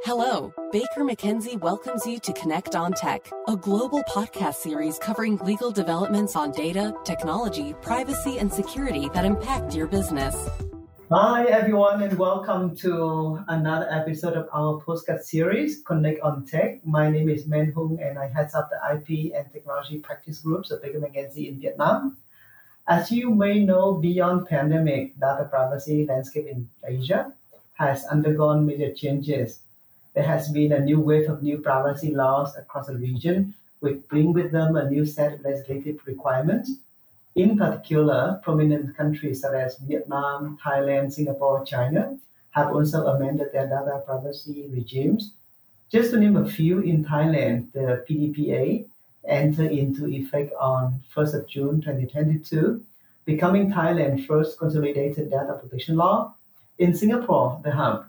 Hello, Baker McKenzie welcomes you to Connect on Tech, a global podcast series covering legal developments on data, technology, privacy, and security that impact your business. Hi, everyone, and welcome to another episode of our podcast series, Connect on Tech. My name is Man Hung, and I head up the IP and technology practice groups of Baker McKenzie in Vietnam. As you may know, beyond pandemic, data privacy landscape in Asia has undergone major changes. There has been a new wave of new privacy laws across the region, which bring with them a new set of legislative requirements. In particular, prominent countries such as Vietnam, Thailand, Singapore, China have also amended their data privacy regimes. Just to name a few, in Thailand, the PDPA entered into effect on 1st of June 2022, becoming Thailand's first consolidated data protection law. In Singapore,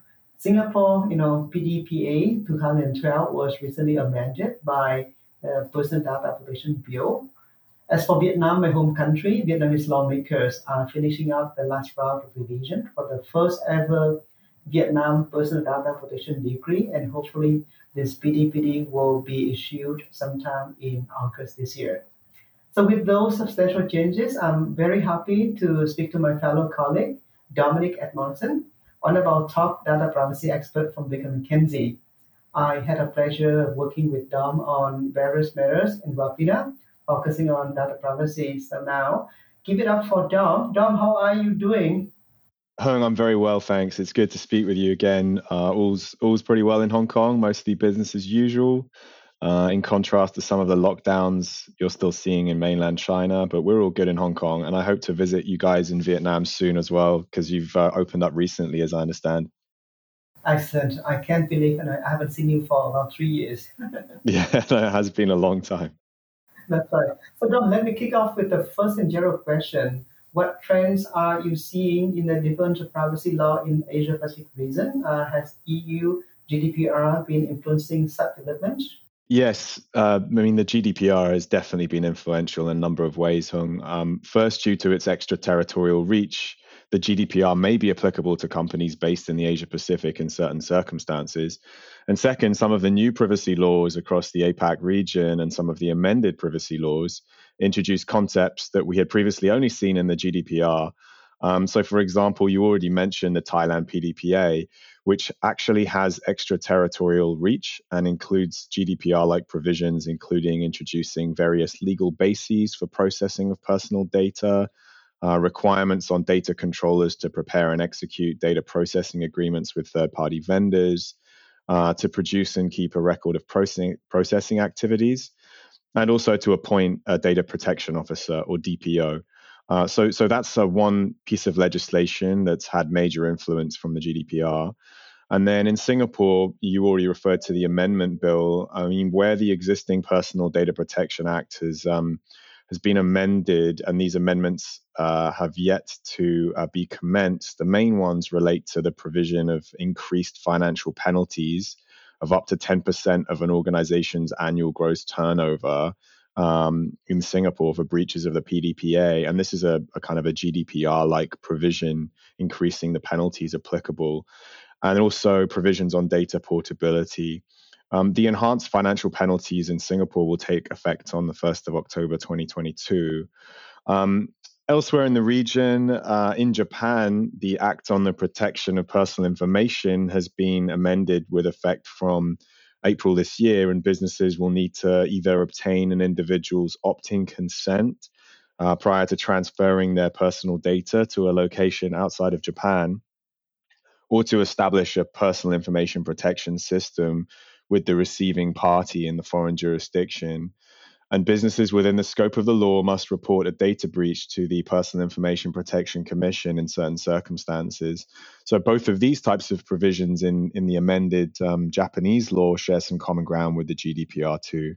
Singapore, PDPA 2012 was recently amended by the Personal Data Protection Bill. As for Vietnam, my home country, Vietnamese lawmakers are finishing up the last round of revision for the first ever Vietnam Personal Data Protection Decree, and hopefully this PDPD will be issued sometime in August this year. So with those substantial changes, I'm very happy to speak to my fellow colleague, Dominic Edmondson, one of our top data privacy experts from Baker McKenzie. I had a pleasure of working with Dom on various matters in Wapina, focusing on data privacy. So now, give it up for Dom. Dom, how are you doing? Hung, I'm very well, thanks. It's good to speak with you again. All's pretty well in Hong Kong, mostly business as usual. In contrast to some of the lockdowns you're still seeing in mainland China, but we're all good in Hong Kong. And I hope to visit you guys in Vietnam soon as well, because you've opened up recently, as I understand. Excellent. I can't believe I haven't seen you for about 3 years. Yeah, it has been a long time. That's right. So Dom, let me kick off with the first and general question. What trends are you seeing in the defense of privacy law in Asia-Pacific region? Has EU GDPR been influencing such developments? Yes, the GDPR has definitely been influential in a number of ways, Hung. First, due to its extraterritorial reach, the GDPR may be applicable to companies based in the Asia Pacific in certain circumstances. And second, some of the new privacy laws across the APAC region and some of the amended privacy laws introduce concepts that we had previously only seen in the GDPR. So, for example, you already mentioned the Thailand PDPA, which actually has extraterritorial reach and includes GDPR-like provisions, including introducing various legal bases for processing of personal data, requirements on data controllers to prepare and execute data processing agreements with third-party vendors, to produce and keep a record of processing activities, and also to appoint a data protection officer, or DPO. So that's one piece of legislation that's had major influence from the GDPR. And then in Singapore, you already referred to the amendment bill. Where the existing Personal Data Protection Act has been amended, and these amendments have yet to be commenced. The main ones relate to the provision of increased financial penalties of up to 10% of an organization's annual gross turnover in Singapore for breaches of the PDPA. And this is a kind of a GDPR-like provision, increasing the penalties applicable. And also provisions on data portability. The enhanced financial penalties in Singapore will take effect on the 1st of October 2022. Elsewhere in the region, in Japan, the Act on the Protection of Personal Information has been amended with effect from April this year, and businesses will need to either obtain an individual's opt-in consent prior to transferring their personal data to a location outside of Japan, or to establish a personal information protection system with the receiving party in the foreign jurisdiction. And businesses within the scope of the law must report a data breach to the Personal Information Protection Commission in certain circumstances. So both of these types of provisions in the amended Japanese law share some common ground with the GDPR too.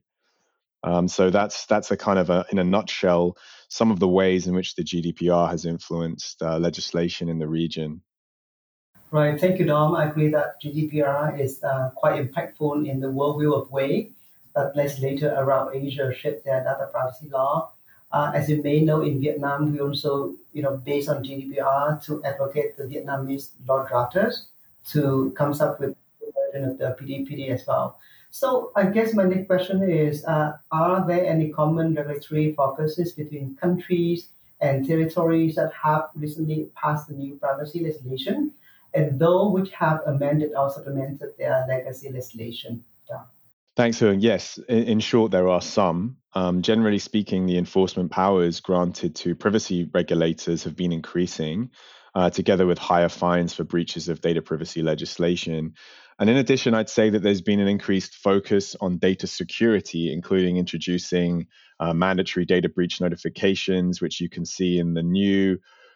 So that's a kind of in a nutshell, some of the ways in which the GDPR has influenced legislation in the region. Right. Thank you, Dom. I agree that GDPR is quite impactful in the worldview of way that legislators around Asia shape their data privacy law. As you may know, in Vietnam, we also, based on GDPR, to advocate the Vietnamese law drafters to come up with version of the PDPD as well. So I guess my next question is, are there any common regulatory focuses between countries and territories that have recently passed the new privacy legislation, and those which have amended or supplemented their legacy legislation? Yeah. Thanks, Hung. Yes, in short, there are some. Generally speaking, the enforcement powers granted to privacy regulators have been increasing, together with higher fines for breaches of data privacy legislation. And in addition, I'd say that there's been an increased focus on data security, including introducing mandatory data breach notifications, which you can see in the new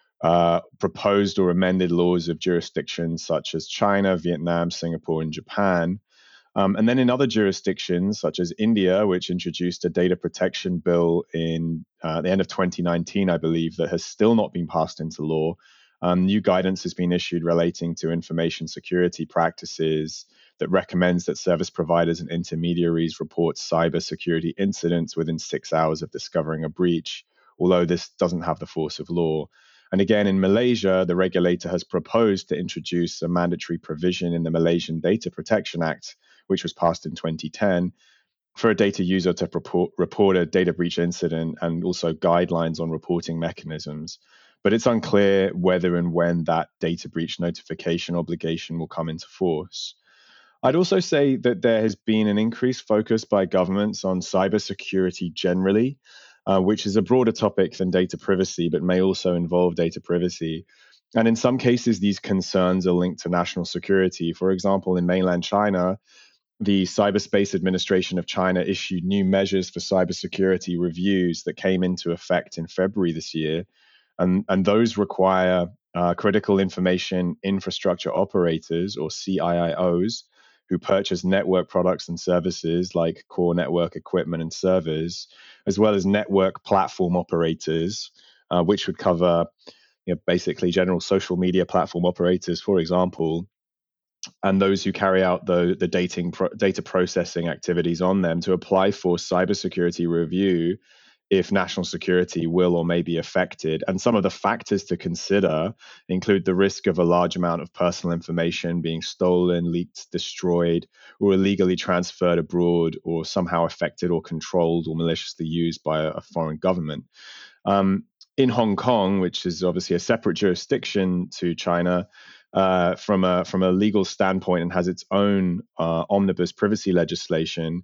proposed or amended laws of jurisdictions such as China, Vietnam, Singapore, and Japan. And then in other jurisdictions, such as India, which introduced a data protection bill in the end of 2019, I believe, that has still not been passed into law. New guidance has been issued relating to information security practices that recommends that service providers and intermediaries report cybersecurity incidents within 6 hours of discovering a breach, although this doesn't have the force of law. And again, in Malaysia, the regulator has proposed to introduce a mandatory provision in the Malaysian Data Protection Act, which was passed in 2010, for a data user to report a data breach incident, and also guidelines on reporting mechanisms. But it's unclear whether and when that data breach notification obligation will come into force. I'd also say that there has been an increased focus by governments on cybersecurity generally, which is a broader topic than data privacy, but may also involve data privacy. And in some cases, these concerns are linked to national security. For example, in mainland China, the Cyberspace Administration of China issued new measures for cybersecurity reviews that came into effect in February this year. And those require critical information infrastructure operators, or CIIOs, who purchase network products and services like core network equipment and servers, as well as network platform operators, which would cover basically general social media platform operators, for example, and those who carry out the data processing activities on them, to apply for cybersecurity review if national security will or may be affected. And some of the factors to consider include the risk of a large amount of personal information being stolen, leaked, destroyed, or illegally transferred abroad, or somehow affected or controlled or maliciously used by a foreign government. In Hong Kong, which is obviously a separate jurisdiction to China, from a legal standpoint, and has its own omnibus privacy legislation,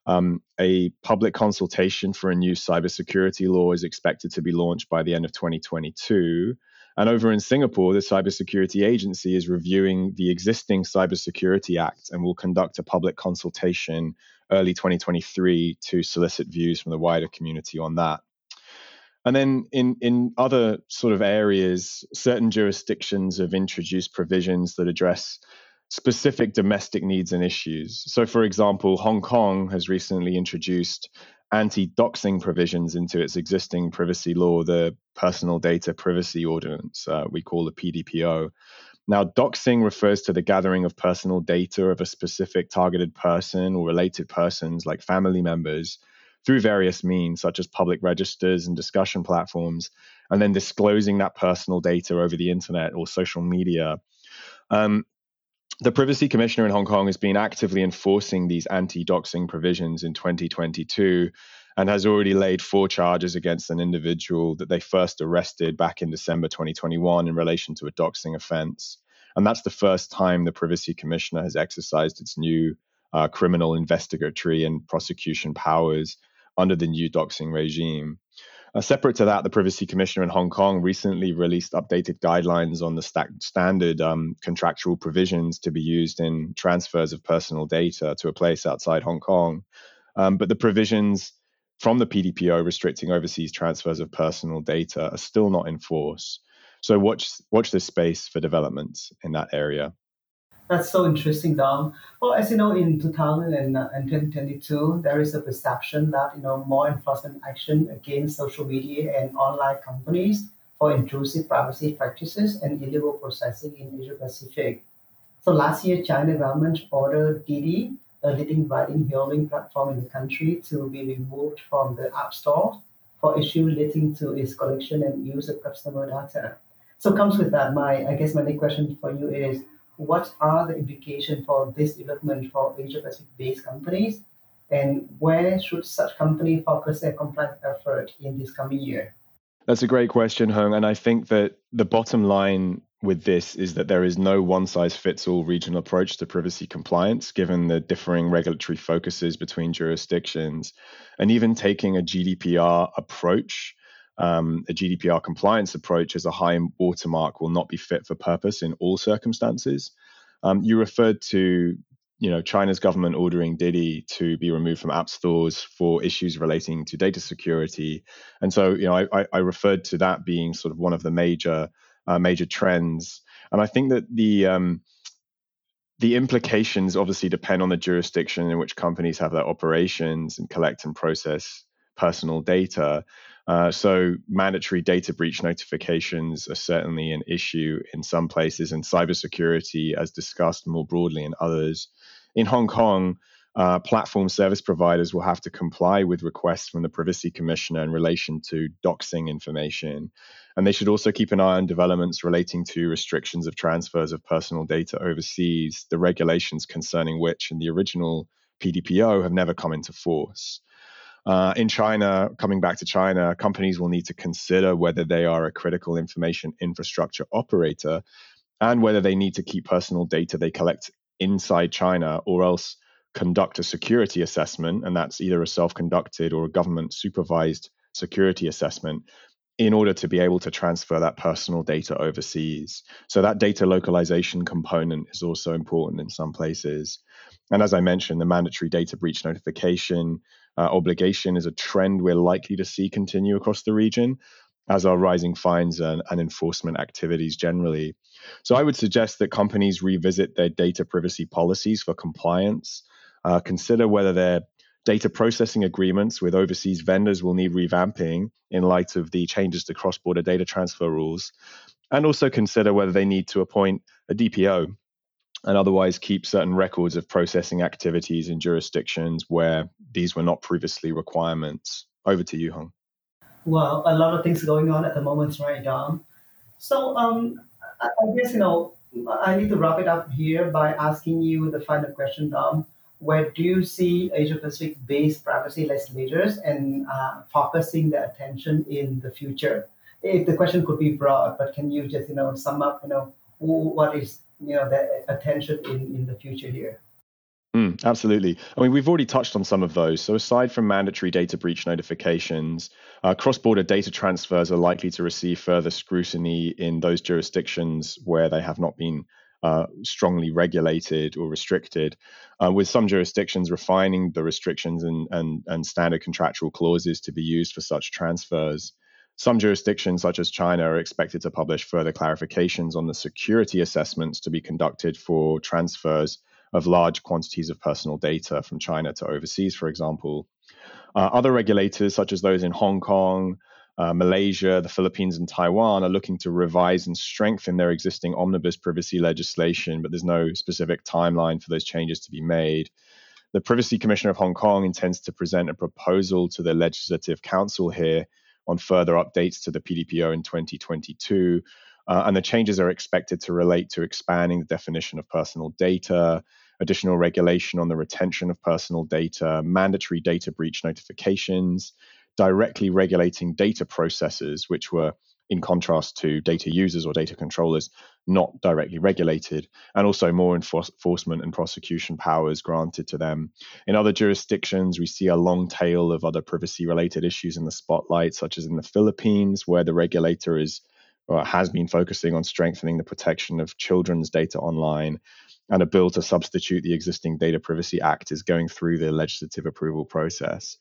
a public consultation for a new cybersecurity law is expected to be launched by the end of 2022. And over in Singapore, the Cybersecurity Agency is reviewing the existing Cybersecurity Act and will conduct a public consultation early 2023 to solicit views from the wider community on that. And then in other sort of areas, certain jurisdictions have introduced provisions that address specific domestic needs and issues. So, for example, Hong Kong has recently introduced anti-doxing provisions into its existing privacy law, the Personal Data Privacy Ordinance, we call the PDPO. Now, doxing refers to the gathering of personal data of a specific targeted person or related persons, like family members, through various means, such as public registers and discussion platforms, and then disclosing that personal data over the internet or social media. The Privacy Commissioner in Hong Kong has been actively enforcing these anti-doxing provisions in 2022 and has already laid 4 charges against an individual that they first arrested back in December 2021 in relation to a doxing offense. And that's the first time the Privacy Commissioner has exercised its new criminal investigatory and prosecution powers under the new doxing regime. Separate to that, the Privacy Commissioner in Hong Kong recently released updated guidelines on the standard contractual provisions to be used in transfers of personal data to a place outside Hong Kong. But the provisions from the PDPO restricting overseas transfers of personal data are still not in force. So watch this space for developments in that area. That's so interesting, Dom. Well, as you know, in 2022, there is a perception that more enforcement action against social media and online companies for intrusive privacy practices and illegal processing in Asia Pacific. So last year, China government ordered Didi, a leading ride-hailing platform in the country, to be removed from the App Store for issues relating to its collection and use of customer data. So comes with that, my next question for you is, what are the implications for this development for Asia-Pacific-based companies, and where should such companies focus their compliance effort in this coming year? That's a great question, Hung. And I think that the bottom line with this is that there is no one-size-fits-all regional approach to privacy compliance, given the differing regulatory focuses between jurisdictions. And even taking a GDPR approach, a GDPR compliance approach as a high watermark will not be fit for purpose in all circumstances. You referred to China's government ordering Didi to be removed from app stores for issues relating to data security. And so, I referred to that being sort of one of the major trends. And I think that the implications obviously depend on the jurisdiction in which companies have their operations and collect and process personal data. So mandatory data breach notifications are certainly an issue in some places, and cybersecurity, as discussed more broadly in others. In Hong Kong, platform service providers will have to comply with requests from the Privacy Commissioner in relation to doxing information. And they should also keep an eye on developments relating to restrictions of transfers of personal data overseas, the regulations concerning which in the original PDPO have never come into force. In China, coming back to China, companies will need to consider whether they are a critical information infrastructure operator and whether they need to keep personal data they collect inside China, or else conduct a security assessment, and that's either a self-conducted or a government-supervised security assessment, in order to be able to transfer that personal data overseas. So that data localization component is also important in some places. And as I mentioned, the mandatory data breach notification obligation is a trend we're likely to see continue across the region, as are rising fines and enforcement activities generally. So I would suggest that companies revisit their data privacy policies for compliance, consider whether their data processing agreements with overseas vendors will need revamping in light of the changes to cross-border data transfer rules, and also consider whether they need to appoint a DPO and otherwise keep certain records of processing activities in jurisdictions where these were not previously requirements. Over to you, Hung. Well, a lot of things going on at the moment, right, Dom? So I guess, I need to wrap it up here by asking you the final question, Dom. Where do you see Asia-Pacific-based privacy legislators and focusing their attention in the future? If the question could be broad, but can you just, sum up, what is, the attention in the future here? Absolutely. I mean, we've already touched on some of those. So aside from mandatory data breach notifications, cross-border data transfers are likely to receive further scrutiny in those jurisdictions where they have not been strongly regulated or restricted, with some jurisdictions refining the restrictions and standard contractual clauses to be used for such transfers. Some jurisdictions, such as China, are expected to publish further clarifications on the security assessments to be conducted for transfers of large quantities of personal data from China to overseas, for example. Other regulators, such as those in Hong Kong, Malaysia, the Philippines, and Taiwan, are looking to revise and strengthen their existing omnibus privacy legislation, but there's no specific timeline for those changes to be made. The Privacy Commissioner of Hong Kong intends to present a proposal to the Legislative Council here on further updates to the PDPO in 2022. And the changes are expected to relate to expanding the definition of personal data, additional regulation on the retention of personal data, mandatory data breach notifications, directly regulating data processors, which were, in contrast to data users or data controllers, not directly regulated, and also more enforcement and prosecution powers granted to them. In other jurisdictions, we see a long tail of other privacy-related issues in the spotlight, such as in the Philippines, where the regulator has been focusing on strengthening the protection of children's data online, and a bill to substitute the existing Data Privacy Act is going through the legislative approval process.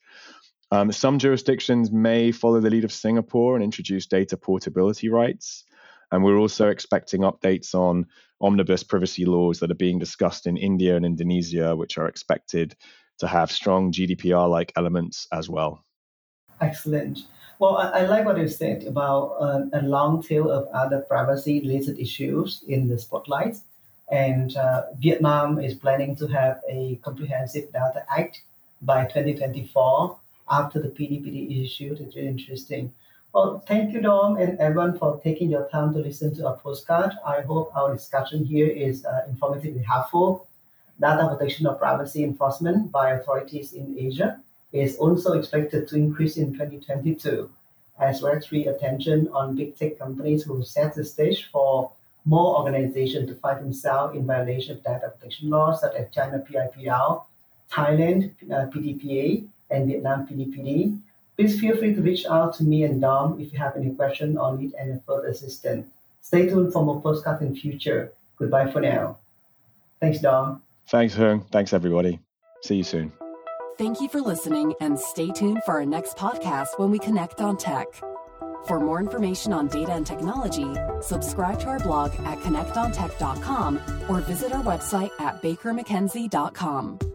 Some jurisdictions may follow the lead of Singapore and introduce data portability rights. And we're also expecting updates on omnibus privacy laws that are being discussed in India and Indonesia, which are expected to have strong GDPR-like elements as well. Excellent. Well, I like what you said about a long tail of other privacy-related issues in the spotlight. And Vietnam is planning to have a comprehensive data act by 2024 after the PDPD is issued. It's really interesting. Well, thank you, Dom, and everyone for taking your time to listen to our postcard. I hope our discussion here is informative and helpful. Data protection or privacy enforcement by authorities in Asia is also expected to increase in 2022 as regulatory attention on big tech companies will set the stage for more organizations to find themselves in violation of data protection laws such as China PIPL, Thailand PDPA, and Vietnam PDPD. Please feel free to reach out to me and Dom if you have any questions or need any further assistance. Stay tuned for more podcasts in future. Goodbye for now. Thanks, Dom. Thanks, Hung. Thanks, everybody. See you soon. Thank you for listening, and stay tuned for our next podcast when we connect on tech. For more information on data and technology, subscribe to our blog at connectontech.com or visit our website at bakermckenzie.com.